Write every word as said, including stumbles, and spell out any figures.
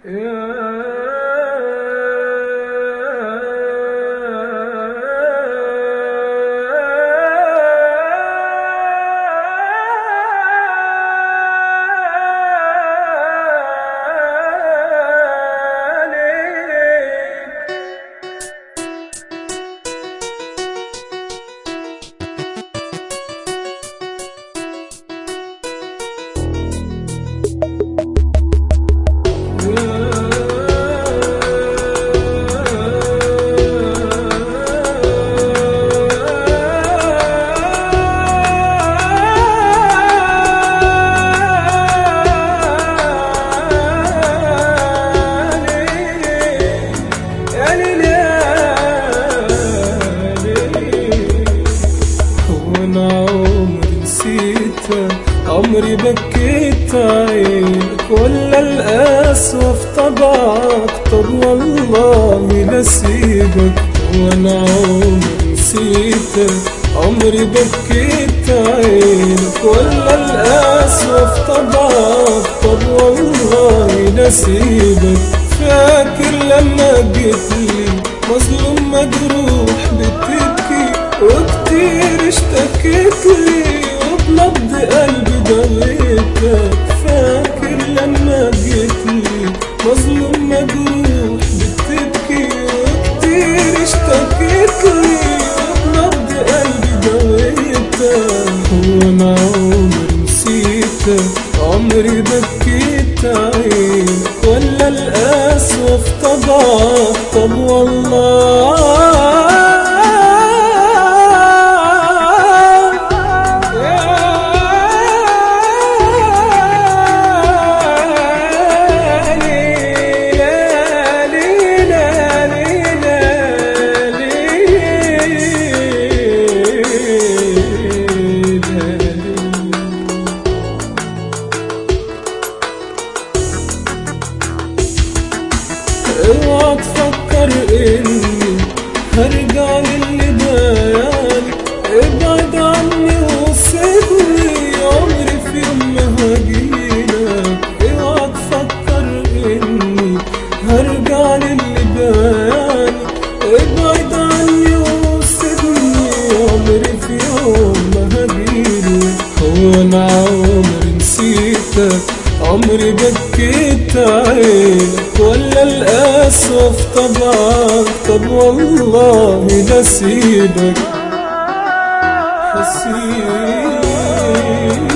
عمري بكيت عينك ولا القسوة في طبعك، طب والله لسيبك وانا عمري نسيتك. عمري بكيت عينك ولا القسوة في طبعك، طب والله لسيبك. فاكر لما جيتلي مظلوم مجروح بتبكي وكتير اشتكيتلي وبنبض قلبي ضليتك. فاكر لما جيتلي مظلوم مجروح بتبكي وكتير اشتكيتلي وبنبض قلبي ضليتك. وانا عمري نسيتك، عمري بكيت عينك ولا القسوة في طبعك، طب والله اوعى تفكر اني هرجع للي بايعني. ابعد عني وسيبني، عمري في يوم ما هجيلك. اوعى تفكر اني هرجع للي بايعني. ابعد عني وسيبني، عمري في يوم ما هجيلك. هو انا عمري نسيتك، عمري بكيت عينك ولا القسوة في طبعك، طب والله لسيبك. هسيبك